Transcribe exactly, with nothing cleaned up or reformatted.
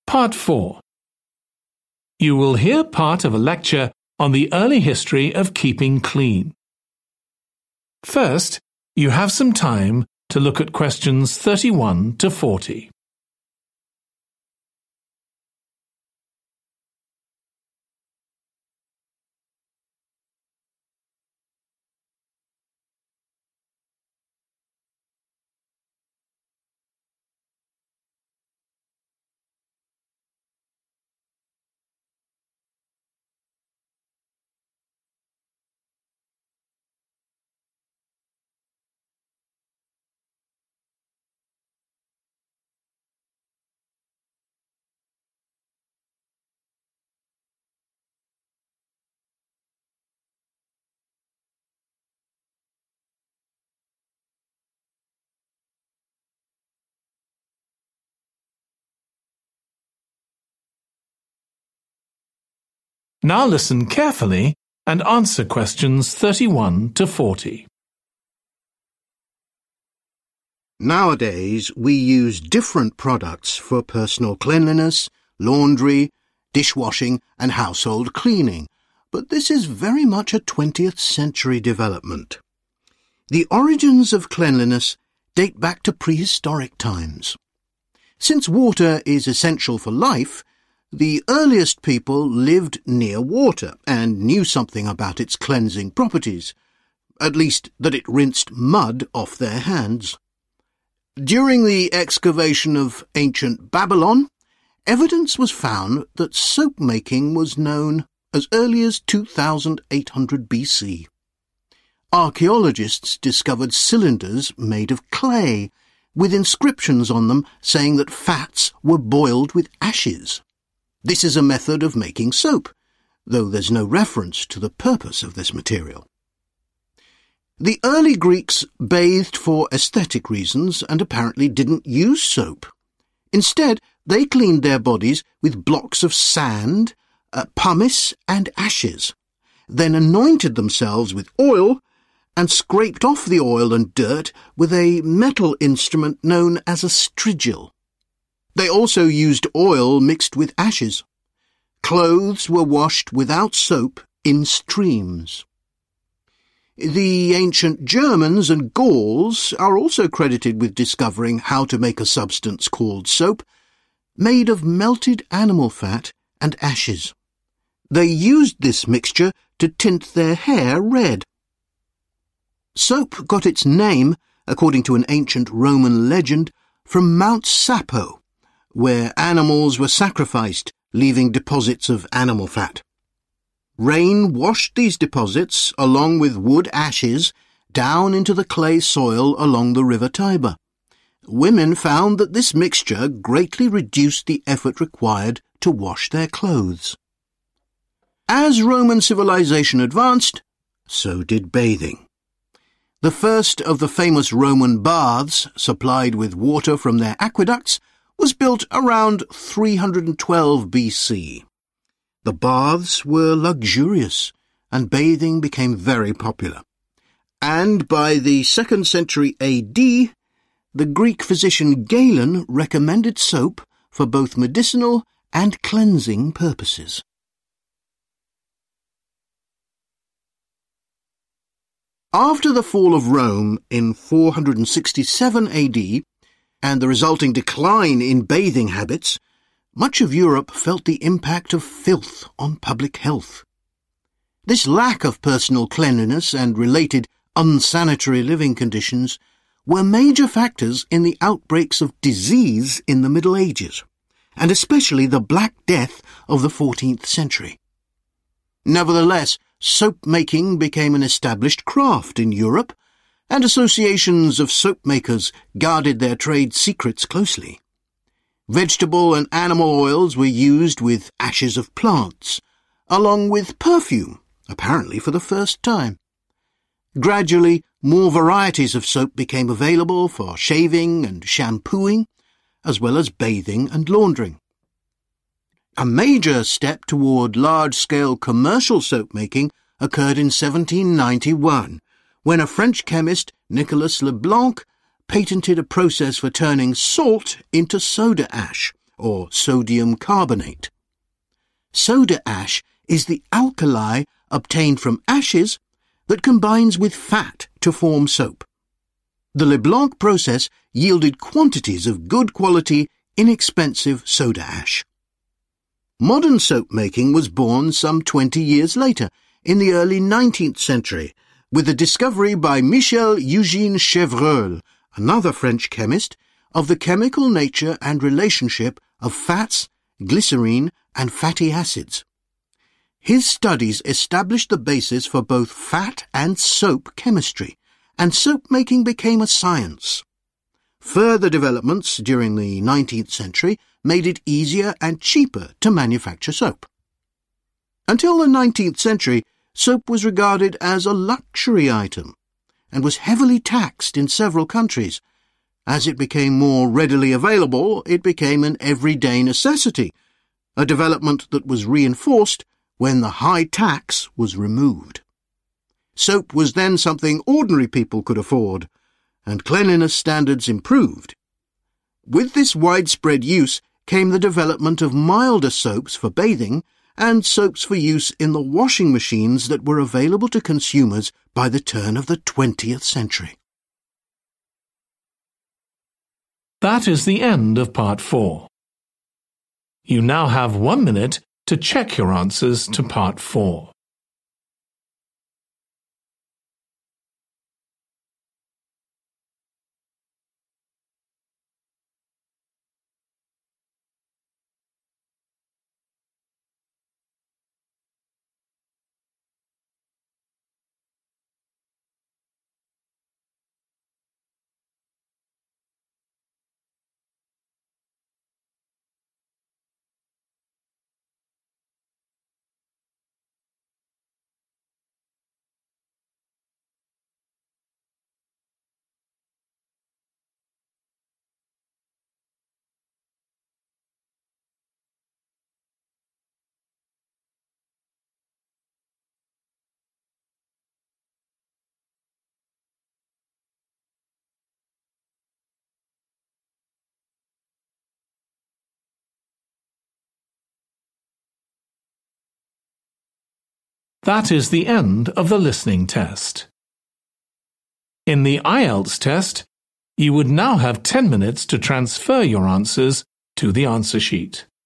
Part four. You will hear part of a lecture on the early history of keeping clean. First, you have some time to look at questions thirty-one to forty. Now listen carefully and answer questions thirty-one to forty. Nowadays, we use different products for personal cleanliness, laundry, dishwashing and household cleaning, but this is very much a twentieth century development. The origins of cleanliness date back to prehistoric times. Since water is essential for life, the earliest people lived near water and knew something about its cleansing properties, at least that it rinsed mud off their hands. During the excavation of ancient Babylon, evidence was found that soap making was known as early as two thousand eight hundred B C. Archaeologists discovered cylinders made of clay, with inscriptions on them saying that fats were boiled with ashes. This is a method of making soap, though there's no reference to the purpose of this material. The early Greeks bathed for aesthetic reasons and apparently didn't use soap. Instead, they cleaned their bodies with blocks of sand, uh, pumice and ashes, then anointed themselves with oil and scraped off the oil and dirt with a metal instrument known as a strigil. They also used oil mixed with ashes. Clothes were washed without soap in streams. The ancient Germans and Gauls are also credited with discovering how to make a substance called soap, made of melted animal fat and ashes. They used this mixture to tint their hair red. Soap got its name, according to an ancient Roman legend, from Mount Sapo, where animals were sacrificed, leaving deposits of animal fat. Rain washed these deposits, along with wood ashes, down into the clay soil along the river Tiber. Women found that this mixture greatly reduced the effort required to wash their clothes. As Roman civilization advanced, so did bathing. The first of the famous Roman baths, supplied with water from their aqueducts, was built around three hundred twelve B C. The baths were luxurious, and bathing became very popular. And by the second century A D, the Greek physician Galen recommended soap for both medicinal and cleansing purposes. After the fall of Rome in four hundred sixty-seven A D, and the resulting decline in bathing habits, much of Europe felt the impact of filth on public health. This lack of personal cleanliness and related unsanitary living conditions were major factors in the outbreaks of disease in the Middle Ages, and especially the Black Death of the fourteenth century. Nevertheless, soap-making became an established craft in Europe, and associations of soap makers guarded their trade secrets closely. Vegetable and animal oils were used with ashes of plants, along with perfume, apparently for the first time. Gradually, more varieties of soap became available for shaving and shampooing, as well as bathing and laundering. A major step toward large-scale commercial soap making occurred in seventeen ninety-one, when a French chemist, Nicolas Leblanc, patented a process for turning salt into soda ash, or sodium carbonate. Soda ash is the alkali obtained from ashes that combines with fat to form soap. The Leblanc process yielded quantities of good quality, inexpensive soda ash. Modern soap making was born some twenty years later, in the early nineteenth century, with the discovery by Michel Eugène Chevreul, another French chemist, of the chemical nature and relationship of fats, glycerine, and fatty acids. His studies established the basis for both fat and soap chemistry, and soap making became a science. Further developments during the nineteenth century made it easier and cheaper to manufacture soap. Until the nineteenth century, soap was regarded as a luxury item and was heavily taxed in several countries. As it became more readily available, it became an everyday necessity, a development that was reinforced when the high tax was removed. Soap was then something ordinary people could afford, and cleanliness standards improved. With this widespread use came the development of milder soaps for bathing and soaps for use in the washing machines that were available to consumers by the turn of the twentieth century. That is the end of part four. You now have one minute to check your answers to part four. That is the end of the listening test. In the I E L T S test, you would now have ten minutes to transfer your answers to the answer sheet.